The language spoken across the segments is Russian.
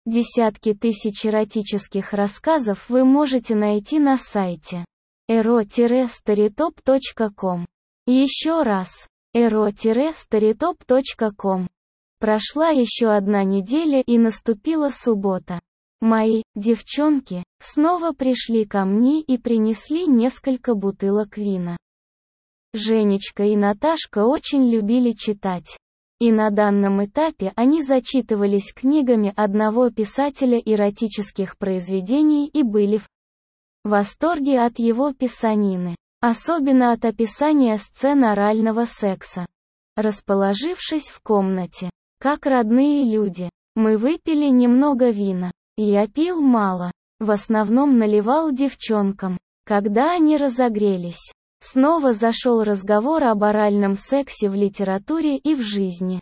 Десятки тысяч эротических рассказов вы можете найти на сайте ero-storytop.com. Еще раз, ero-storytop.com. Прошла еще одна неделя и наступила суббота. Мои девчонки снова пришли ко мне и принесли несколько бутылок вина. Женечка и Наташка очень любили читать. И на данном этапе они зачитывались книгами одного писателя эротических произведений и были в восторге от его писанины, особенно от описания сцен орального секса. Расположившись в комнате, как родные люди, мы выпили немного вина. Я пил мало, в основном наливал девчонкам, когда они разогрелись. Снова зашел разговор об оральном сексе в литературе и в жизни.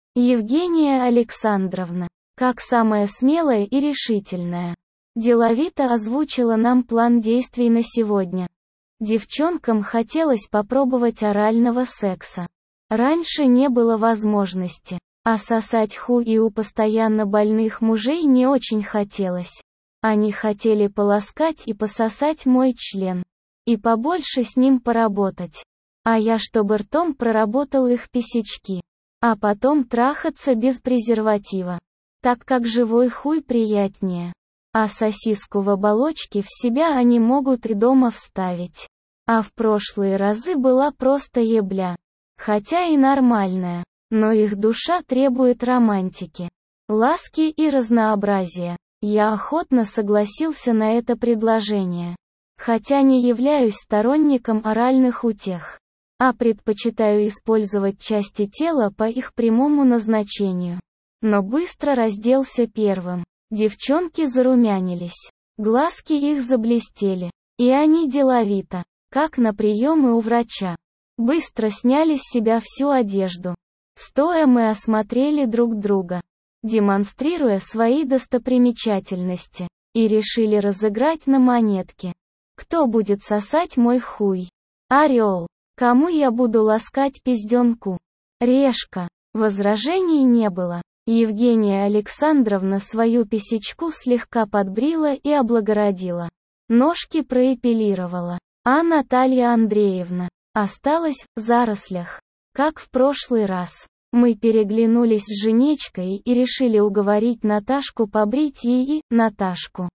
Евгения Александровна, как самая смелая и решительная, деловито озвучила нам план действий на сегодня. Девчонкам хотелось попробовать орального секса. Раньше не было возможности, а сосать хуй у постоянно больных мужей не очень хотелось. Они хотели поласкать и пососать мой член. И побольше с ним поработать. А я чтобы ртом проработал их писечки. А потом трахаться без презерватива. Так как живой хуй приятнее. А сосиску в оболочке в себя они могут и дома вставить. А в прошлые разы была просто ебля. Хотя и нормальная. Но их душа требует романтики, ласки и разнообразия. Я охотно согласился на это предложение. Хотя не являюсь сторонником оральных утех, а предпочитаю использовать части тела по их прямому назначению. Но быстро разделся первым. Девчонки зарумянились, глазки их заблестели, и они деловито, как на приемы у врача, быстро сняли с себя всю одежду. Стоя мы осмотрели друг друга, демонстрируя свои достопримечательности, и решили разыграть на монетке. Кто будет сосать мой хуй? Орел. Кому я буду ласкать пизденку? Решка. Возражений не было. Евгения Александровна свою писечку слегка подбрила и облагородила. Ножки проэпилировала. А Наталья Андреевна осталась в зарослях. Как в прошлый раз. Мы переглянулись с Женечкой и решили уговорить Наташку побрить ей и Наташку.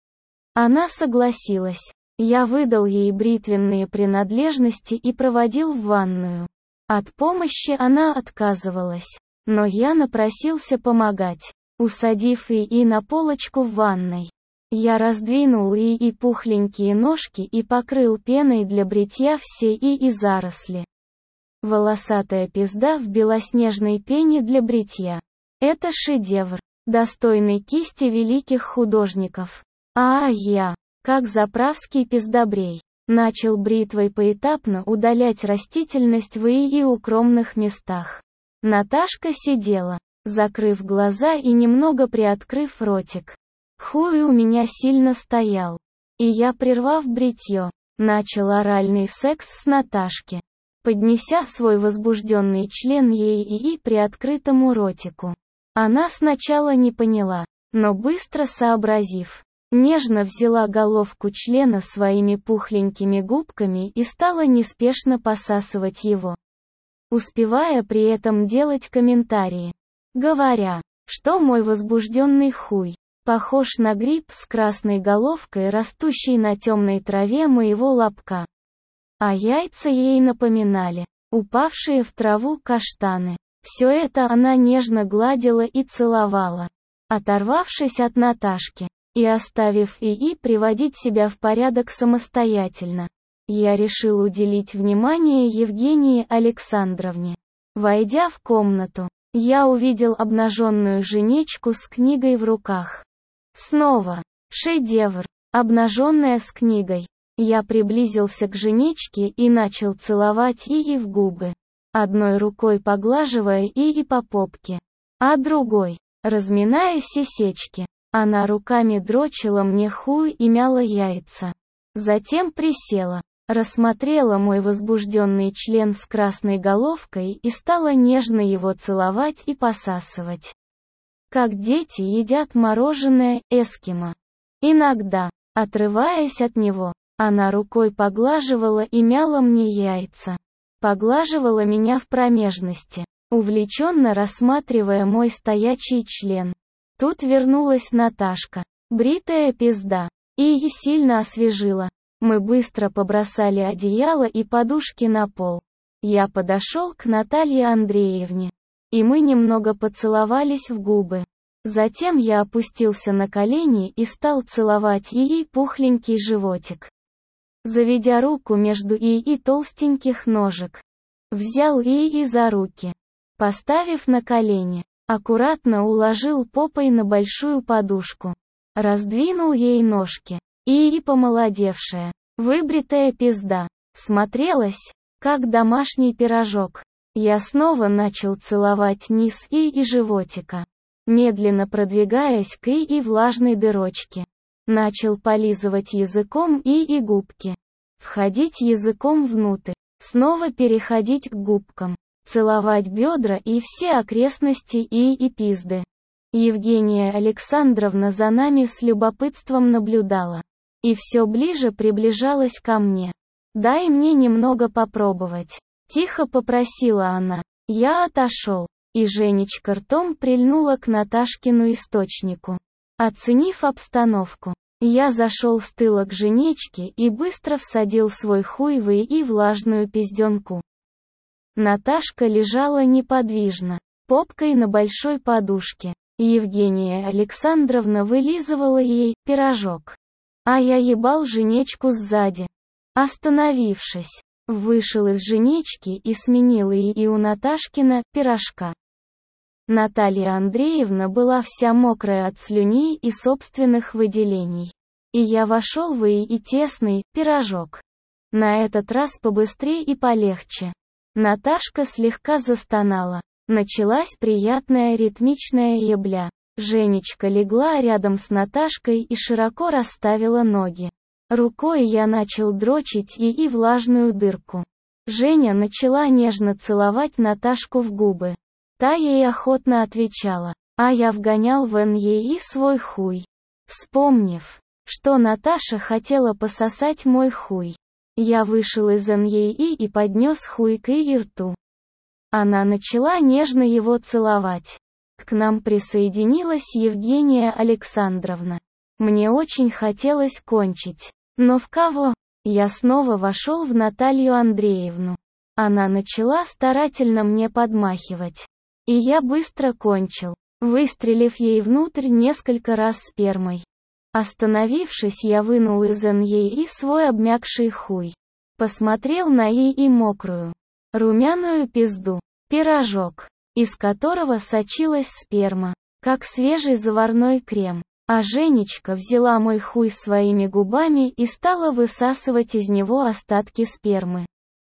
Она согласилась. Я выдал ей бритвенные принадлежности и проводил в ванную. От помощи она отказывалась. Но я напросился помогать, усадив ии на полочку в ванной. Я раздвинул ии пухленькие ножки и покрыл пеной для бритья все ии заросли. Волосатая пизда в белоснежной пене для бритья. Это шедевр, достойный кисти великих художников. А я, как заправский пиздобрей, начал бритвой поэтапно удалять растительность в ии укромных местах. Наташка сидела, закрыв глаза и немного приоткрыв ротик. Хуй у меня сильно стоял. И я, прервав бритье, начал оральный секс с Наташки, поднеся свой возбужденный член ей и приоткрытому ротику. Она сначала не поняла, но быстро сообразив, нежно взяла головку члена своими пухленькими губками и стала неспешно посасывать его, успевая при этом делать комментарии, говоря, что мой возбужденный хуй похож на гриб с красной головкой, растущий на темной траве моего лобка. А яйца ей напоминали упавшие в траву каштаны. Все это она нежно гладила и целовала, оторвавшись от Наташки и оставив ии приводить себя в порядок самостоятельно. Я решил уделить внимание Евгении Александровне. Войдя в комнату, я увидел обнаженную Женечку с книгой в руках. Снова шедевр, обнаженная с книгой. Я приблизился к Женечке и начал целовать ии в губы, одной рукой поглаживая ии по попке, а другой, разминая сисечки. Она руками дрочила мне хуй и мяла яйца. Затем присела, рассмотрела мой возбужденный член с красной головкой и стала нежно его целовать и посасывать. как дети едят мороженое «Эскимо». Иногда, отрываясь от него, она рукой поглаживала и мяла мне яйца. Поглаживала меня в промежности, увлеченно рассматривая мой стоячий член. Тут вернулась Наташка, бритая пизда, и сильно освежила. Мы быстро побросали одеяло и подушки на пол. Я подошел к Наталье Андреевне, и мы немного поцеловались в губы. Затем я опустился на колени и стал целовать ей пухленький животик, заведя руку между ей толстеньких ножек. Взял ей за руки, поставив на колени, аккуратно уложил попой на большую подушку, раздвинул ей ножки, и помолодевшая, выбритая пизда, смотрелась, как домашний пирожок. Я снова начал целовать низ и животика, медленно продвигаясь к и влажной дырочке. Начал полизывать языком и губки. Входить языком внутрь, снова переходить к губкам, целовать бедра и все окрестности и пизды. Евгения Александровна за нами с любопытством наблюдала. И все ближе приближалась ко мне. «Дай мне немного попробовать», — тихо попросила она. Я отошел, и Женечка ртом прильнула к Наташкину источнику. Оценив обстановку, я зашел с тыла к Женечке и быстро всадил свой хуй в и влажную пизденку. Наташка лежала неподвижно, попкой на большой подушке. Евгения Александровна вылизывала ей пирожок. А я ебал Женечку сзади. Остановившись, вышел из Женечки и сменил и у Наташкина пирожка. Наталья Андреевна была вся мокрая от слюней и собственных выделений. И я вошел в и тесный пирожок. На этот раз побыстрее и полегче. Наташка слегка застонала. Началась приятная ритмичная ебля. Женечка легла рядом с Наташкой и широко расставила ноги. Рукой я начал дрочить и влажную дырку. Женя начала нежно целовать Наташку в губы. Та ей охотно отвечала, а я вгонял в ей свой хуй. Вспомнив, что Наташа хотела пососать мой хуй, я вышел из ей и поднес хуй к ее рту. Она начала нежно его целовать. К нам присоединилась Евгения Александровна. Мне очень хотелось кончить. Но в кого? Я снова вошел в Наталью Андреевну. Она начала старательно мне подмахивать. И я быстро кончил, выстрелив ей внутрь несколько раз спермой. Остановившись, я вынул из ей свой обмякший хуй. Посмотрел на и мокрую, румяную пизду, пирожок, из которого сочилась сперма, как свежий заварной крем. А Женечка взяла мой хуй своими губами и стала высасывать из него остатки спермы.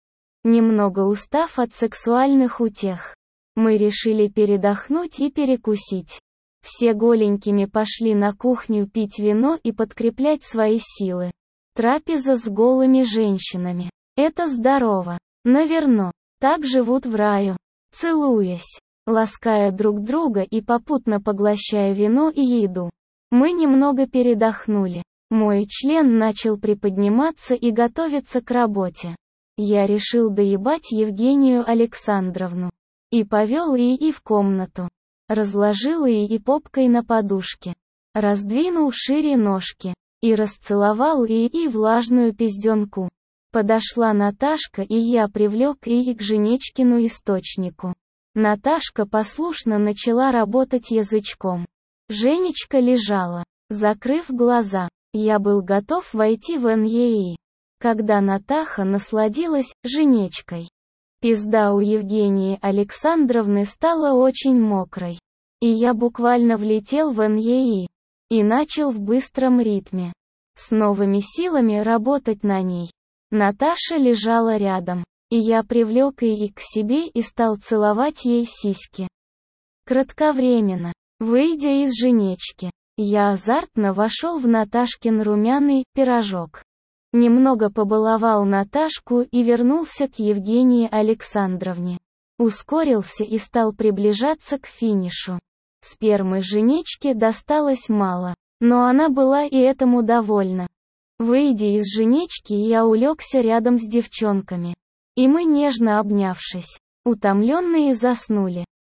Немного устав от сексуальных утех, мы решили передохнуть и перекусить. Все голенькими пошли на кухню пить вино и подкреплять свои силы. Трапеза с голыми женщинами. Это здорово. Наверно, так живут в раю. Целуясь, лаская друг друга и попутно поглощая вино и еду. Мы немного передохнули. Мой член начал приподниматься и готовиться к работе. Я решил доебать Евгению Александровну. И повел и в комнату. Разложил и попкой на подушке. Раздвинул шире ножки. И расцеловал и влажную пизденку. Подошла Наташка, и я привлек и к Женечкину источнику. Наташка послушно начала работать язычком. Женечка лежала, закрыв глаза. Я был готов войти в НЕИ, когда Натаха насладилась Женечкой. Пизда у Евгении Александровны стала очень мокрой. И я буквально влетел в НЕИ. И начал в быстром ритме, с новыми силами работать на ней. Наташа лежала рядом, и я привлек ее к себе и стал целовать ей сиськи. Кратковременно, выйдя из Женечки, я азартно вошел в Наташкин румяный пирожок. Немного побаловал Наташку и вернулся к Евгении Александровне. Ускорился и стал приближаться к финишу. Спермы Женечке досталось мало, но она была и этому довольна. Выйдя из Женечки, я улегся рядом с девчонками. И мы, нежно обнявшись, утомленные, заснули.